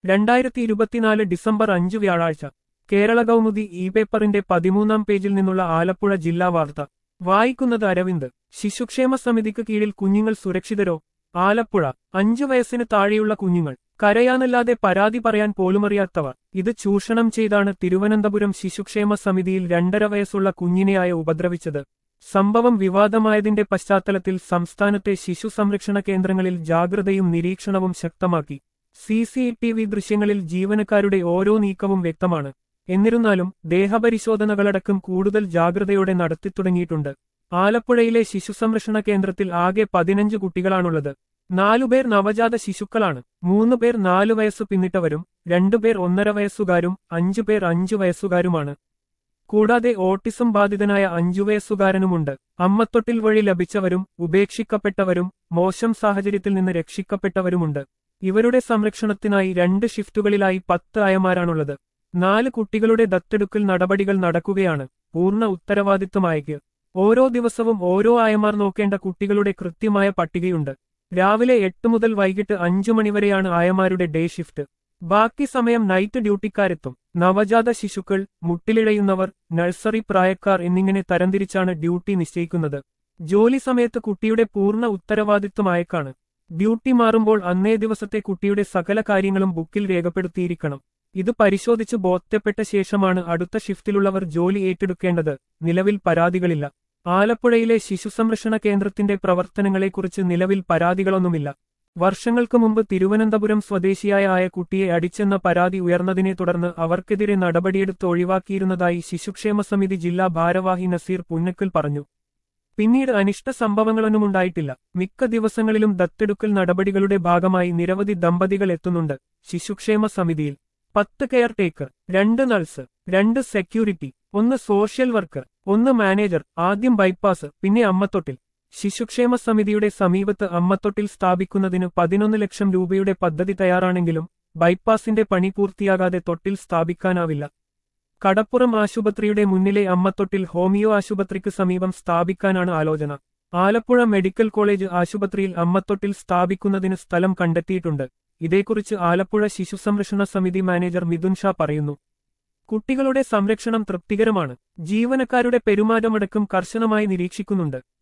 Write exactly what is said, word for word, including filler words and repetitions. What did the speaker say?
രണ്ടായിരത്തി ഇരുപത്തിനാല് ഡിസംബർ അഞ്ച് വ്യാഴാഴ്ച കേരള കൗമുദി ഇ പേപ്പറിന്റെ പതിമൂന്നാം പേജിൽ നിന്നുള്ള ആലപ്പുഴ ജില്ലാ വാർത്ത വായിക്കുന്നത് അരവിന്ദ്. ശിശുക്ഷേമ സമിതിക്ക് കീഴിൽ കുഞ്ഞുങ്ങൾ സുരക്ഷിതരോ? ആലപ്പുഴ. അഞ്ചു വയസ്സിന് താഴെയുള്ള കുഞ്ഞുങ്ങൾ കരയാനല്ലാതെ പരാതി പറയാൻ പോലുമറിയാത്തവർ. ഇത് ചൂഷണം ചെയ്താണ് തിരുവനന്തപുരം ശിശുക്ഷേമ സമിതിയിൽ രണ്ടര വയസ്സുള്ള കുഞ്ഞിനെയായ ഉപദ്രവിച്ചത്. സംഭവം വിവാദമായതിന്റെ പശ്ചാത്തലത്തിൽ സംസ്ഥാനത്തെ ശിശു സംരക്ഷണ കേന്ദ്രങ്ങളിൽ ജാഗ്രതയും നിരീക്ഷണവും ശക്തമാക്കി. സി സി ടി വി ദൃശ്യങ്ങളിൽ ജീവനക്കാരുടെ ഓരോ നീക്കവും വ്യക്തമാണ്. എന്നിരുന്നാലും ദേഹപരിശോധനകളടക്കം കൂടുതൽ ജാഗ്രതയോടെ നടത്തിത്തുടങ്ങിയിട്ടുണ്ട്. ആലപ്പുഴയിലെ ശിശുസംരക്ഷണ കേന്ദ്രത്തിൽ ആകെ പതിനഞ്ച് കുട്ടികളാണുള്ളത്. നാലുപേർ നവജാത ശിശുക്കളാണ്. മൂന്നുപേർ നാലു വയസ്സു പിന്നിട്ടവരും രണ്ടുപേർ ഒന്നര വയസ്സുകാരും അഞ്ചുപേർ അഞ്ചു വയസ്സുകാരുമാണ്. കൂടാതെ ഓട്ടിസം ബാധിതനായ അഞ്ചു വയസ്സുകാരനുമുണ്ട്. അമ്മത്തൊട്ടിൽ വഴി ലഭിച്ചവരും ഉപേക്ഷിക്കപ്പെട്ടവരും മോശം സാഹചര്യത്തിൽ നിന്ന് രക്ഷിക്കപ്പെട്ടവരുമുണ്ട്. ഇവരുടെ സംരക്ഷണത്തിനായി രണ്ട് ഷിഫ്റ്റുകളിലായി പത്ത് ആയമാരാണുള്ളത്. നാല് കുട്ടികളുടെ ദത്തെടുക്കൽ നടപടികൾ നടക്കുകയാണ്. പൂർണ്ണ ഉത്തരവാദിത്വമായേക്ക് ഓരോ ദിവസവും ഓരോ ആയമാർ നോക്കേണ്ട കുട്ടികളുടെ കൃത്യമായ പട്ടികയുണ്ട്. രാവിലെ എട്ട് മുതൽ വൈകിട്ട് അഞ്ചു മണിവരെയാണ് ആയമാരുടെ ഡേ ഷിഫ്റ്റ്. ബാക്കി സമയം നൈറ്റ് ഡ്യൂട്ടിക്കാരെത്തും. നവജാത ശിശുക്കൾ, മുട്ടിലിഴയുന്നവർ, നഴ്സറി പ്രായക്കാർ എന്നിങ്ങനെ തരംതിരിച്ചാണ് ഡ്യൂട്ടി നിശ്ചയിക്കുന്നത്. ജോലി സമയത്ത് കുട്ടിയുടെ പൂർണ്ണ ഉത്തരവാദിത്വമായേക്കാണ്. ഡ്യൂട്ടി മാറുമ്പോൾ അന്നേ ദിവസത്തെ കുട്ടിയുടെ സകല കാര്യങ്ങളും ബുക്കിൽ രേഖപ്പെടുത്തിയിരിക്കണം. ഇത് പരിശോധിച്ച് ബോധ്യപ്പെട്ട ശേഷമാണ് അടുത്ത ഷിഫ്റ്റിലുള്ളവർ ജോലി ഏറ്റെടുക്കേണ്ടത്. നിലവിൽ പരാതികളില്ല. ആലപ്പുഴയിലെ ശിശുസംരക്ഷണ കേന്ദ്രത്തിന്റെ പ്രവർത്തനങ്ങളെക്കുറിച്ച് നിലവിൽ പരാതികളൊന്നുമില്ല. വർഷങ്ങൾക്ക് മുമ്പ് തിരുവനന്തപുരം സ്വദേശിയായ ആയ കുട്ടിയെ അടിച്ചെന്ന പരാതി ഉയർന്നതിനെ തുടർന്ന് അവർക്കെതിരെ നടപടിയെടുത്ത് ഒഴിവാക്കിയിരുന്നതായി ശിശുക്ഷേമ സമിതി ജില്ലാ ഭാരവാഹി നസീർ പുന്നക്കൽ പറഞ്ഞു. പിന്നീട് അനിഷ്ട സംഭവങ്ങളൊന്നുമുണ്ടായിട്ടില്ല. മിക്ക ദിവസങ്ങളിലും ദത്തെടുക്കൽ നടപടികളുടെ ഭാഗമായി നിരവധി ദമ്പതികൾ എത്തുന്നുണ്ട് ശിശുക്ഷേമ സമിതിയിൽ. പത്ത് കെയർ ടേക്കർ, രണ്ട് നഴ്സ്, രണ്ട് സെക്യൂരിറ്റി, ഒന്ന് സോഷ്യൽ വർക്കർ, ഒന്ന് മാനേജർ. ആദ്യം ബൈപ്പാസ്, പിന്നെ അമ്മത്തൊട്ടിൽ. ശിശുക്ഷേമ സമിതിയുടെ സമീപത്ത് അമ്മത്തൊട്ടിൽ സ്ഥാപിക്കുന്നതിന് പതിനൊന്ന് ലക്ഷം രൂപയുടെ പദ്ധതി തയ്യാറാണെങ്കിലും ബൈപ്പാസിന്റെ പണി പൂർത്തിയാകാതെ തൊട്ടിൽ സ്ഥാപിക്കാനാവില്ല. കടപ്പുറം ആശുപത്രിയുടെ മുന്നിലെ അമ്മത്തൊട്ടിൽ ഹോമിയോ ആശുപത്രിക്ക് സമീപം സ്ഥാപിക്കാനാണ് ആലോചന. ആലപ്പുഴ മെഡിക്കൽ കോളേജ് ആശുപത്രിയിൽ അമ്മത്തൊട്ടിൽ സ്ഥാപിക്കുന്നതിന് സ്ഥലം കണ്ടെത്തിയിട്ടുണ്ട്. ഇതേക്കുറിച്ച് ആലപ്പുഴ ശിശുസംരക്ഷണ സമിതി മാനേജർ മിഥുൻ ഷാ പറയുന്നു. കുട്ടികളുടെ സംരക്ഷണം തൃപ്തികരമാണ്. ജീവനക്കാരുടെ പെരുമാറ്റമടക്കം കർശനമായി നിരീക്ഷിക്കുന്നുണ്ട്.